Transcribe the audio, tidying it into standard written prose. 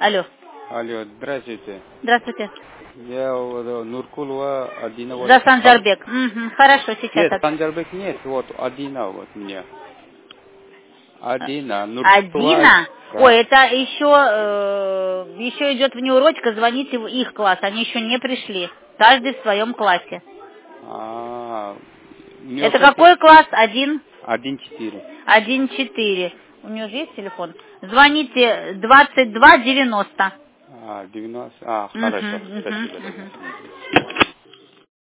Алло. Алло, здравствуйте. Здравствуйте. Я Нуркулова Адина. За Санжарбек. Хорошо, сейчас. Нет, Санжарбек нет, вот Адина вот мне. Адина. Адина? Да. Ой, это еще идет внеурочка, звоните в их класс, они еще не пришли. Каждый в своем классе. Это какой класс? 1? 1-4. 1-4. У нее же есть телефон? Звоните 22-90. 90. Хорошо. Спасибо.